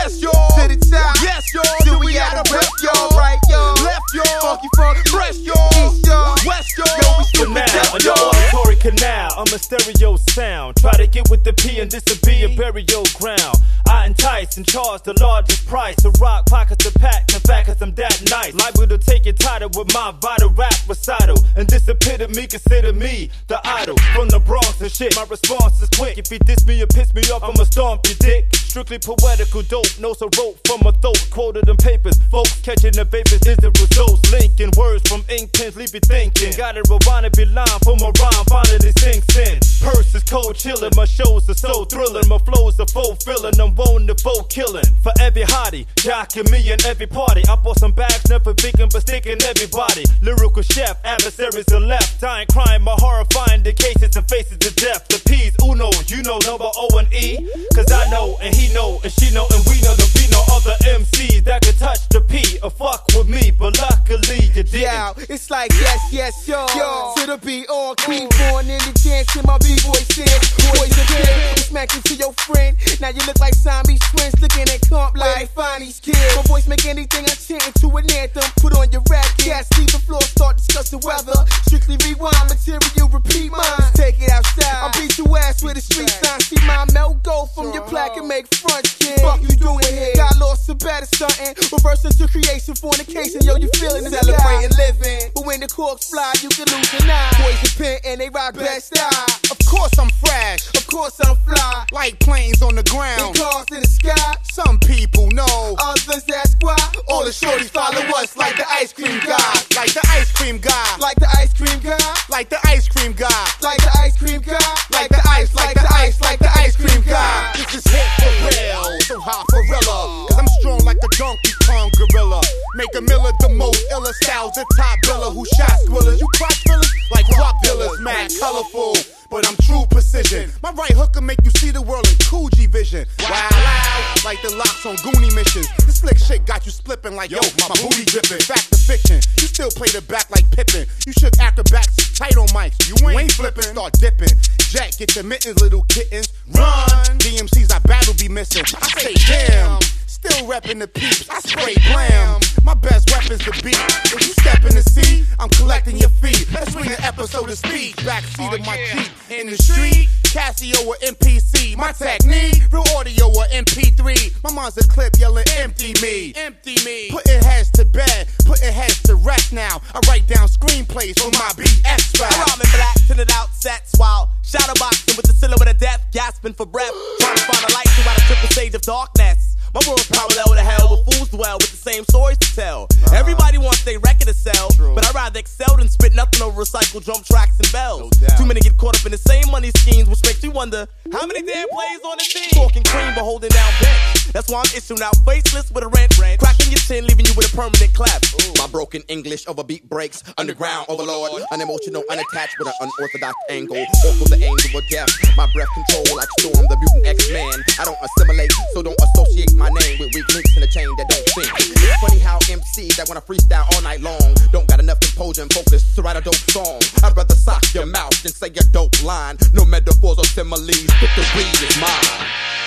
Yes, y'all. To the top. Yes, y'all. Till we out of rep, y'all. Right, y'all. Left, y'all. Funky, funky. Fresh, y'all. East, y'all. West, y'all. Yo, we For stupid now, deaf, on your y'all. auditory canal, I'm a stereo sound. Try to get with the P and this'll be a burial ground. I entice and charge the largest price. The rock pockets are packed, in fact, cause I'm that nice. Liable to take your title with my vital rap recital. And this epitome, consider me the idol. From the Bronx and shit, my response is quick. If you diss me or piss me off, I'ma stomp your dick. Strictly poetical dope, notes a rope from a throat. Quoted in papers, folks catching the vapors is the results. Linking words from ink pens, leave you thinking. Gotta rewind and be line for my rhyme, finally sinks in. Purse is cold chillin', my shows are so thrillin'. My flows are fulfillin', I'm wanting to full killin'. For every hottie, jockin' me in every party. I bought some bags, never vegan, but sticking everybody. Lyrical chef, adversaries are left. I ain't crying, my horrifying the cases and faces of death. The P's, Uno, you know number O and E. Cause I know, and he know, and she know, and we know there'll be no other MCs that can touch the P or fuck with me. But luckily you didn't. Yo, it's like yes, yo. To the beat, all clean, born in the dance in my B-boy stance. Boys a bit, you smack into your friend. Now you look like Siamese twins, looking at comp like they find these kids. My voice make anything I'm chanting to an anthem. Put on your rap, cats, leave the floor, start discussing weather. Strictly rewind material, repeat mine. Take it outside, I'll beat your ass with a street sign. See my melt go from your plaque and make front skin. Fuck you doing here? Got lost so bad at something. Reverse into creation, fornication, yo, you feeling it, celebrating living. But when the corks fly, you can lose an eye. Boys a pin and they rock best style. Of course I'm fresh. Of course I'm fly. Like planes on the And ground. cars in the sky. Some people know. Others ask why. All the shorties follow us like the ice cream guy. Like the ice cream guy. Like the ice cream guy. Like the ice cream guy. Like the ice cream guy. Like the ice, like the ice, like the ice cream guy. This is hit for real, so hot for real. Cause I'm strong like the Donkey Kong gorilla. Make a Miller the most illa styles, the top biller who shot squillers. You crotch fillers like crop dealers, mad colorful. But I'm true precision. My right hook can make you see the world in Coogee vision. Wow, like the locks on Goonie missions. This slick shit got you slipping like yo, my booty dripping. Fact to fiction, you still play the back like Pippin. You should acrobats tight on mics. You ain't flipping, start dipping. Jack, get your mittens, little kittens. Run, DMCs I battle be missing. I say damn. Still reppin' the peeps, I spray blam. My best weapon's the beat. If you step in the sea, I'm collecting your feet. Let's swing an episode of Speed. Backseat of my Jeep. In the street, Casio or MPC. My technique, real audio or MP3. My mind's a clip yelling empty me. Empty me. Putting heads to bed, putting heads to rest now. I write down screenplays for my BX rap. I'm in black, tinted out sets while shadow boxing with the silhouette of death, gasping for breath. Trying to find a light throughout a triple stage of darkness. My world's parallel to hell, but fools dwell with the same stories to tell. Everybody wants their record to sell, but I'd rather excel than spit nothing over recycled drum tracks and bells. Too many get caught up in the same money schemes, which makes you wonder how many damn plays on the team. Talking cream, but holding down bench. That's why I'm issuing out faceless with a rent, cracking your chin, leaving you with a permanent clap. My broken English over beat breaks, underground overlord, unemotional, unattached with an unorthodox angle. Vocal the angel of death, my breath control like Storm, the mutant X-Man. I don't assimilate, so don't associate my name with weak links in a chain that don't sing. It's funny how MCs that wanna freestyle all night long don't got enough composure and focus to write a dope song. I'd rather sock your mouth than say a dope line. No metaphors or similes, but the read is mine.